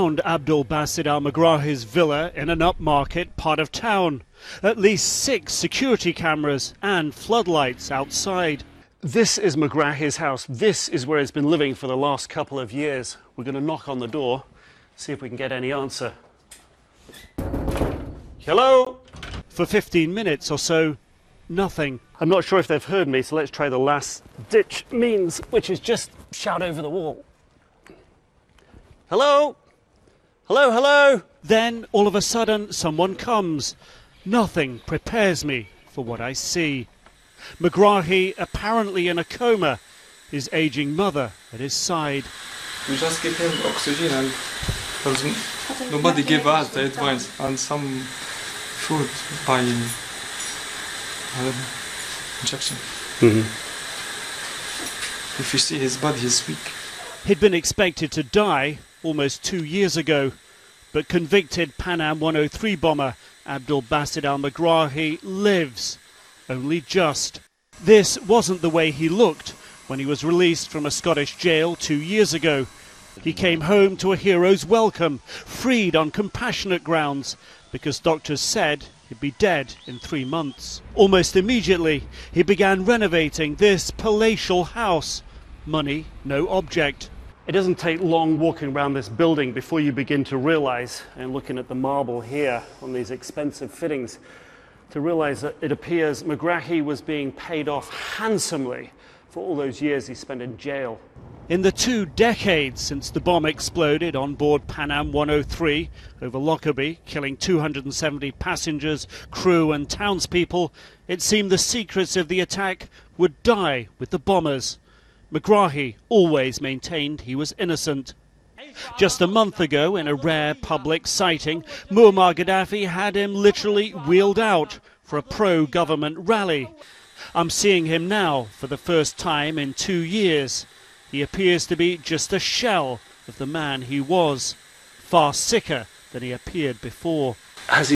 found Abdul Basit al-Megrahi's villa in an upmarket part of town. At least 6 security cameras and floodlights outside. This is Megrahi's house. This is where he's been living for the last couple of years. We're going to knock on the door, see if we can get any answer. Hello? For 15 minutes or so, nothing. I'm not sure if they've heard me, so let's try the last ditch means, which is just shout over the wall. Hello? Hello, hello? Then, all of a sudden, someone comes. Nothing prepares me for what I see. Megrahi, apparently in a coma, his aging mother at his side. We just give him oxygen and nobody gave us the advice and some food by injection. If you see his body is weak. He'd been expected to die almost 2 years ago, but convicted Pan Am 103 bomber Abdul Basit al-Megrahi lives, only just. This wasn't the way he looked when he was released from a Scottish jail 2 years ago. He came home to a hero's welcome, freed on compassionate grounds, because doctors said he'd be dead in 3 months. Almost immediately, he began renovating this palatial house. Money, no object. It doesn't take long walking around this building before you begin to realize, and looking at the marble here on these expensive fittings, to realize that it appears Megrahi was being paid off handsomely for all those years he spent in jail. In the 2 decades since the bomb exploded on board Pan Am 103 over Lockerbie, killing 270 passengers, crew and townspeople, it seemed the secrets of the attack would die with the bombers. Megrahi always maintained he was innocent. Just a month ago, in a rare public sighting, Muammar Gaddafi had him literally wheeled out for a pro-government rally. I'm seeing him now for the first time in 2 years. He appears to be just a shell of the man he was, far sicker than he appeared before. Has he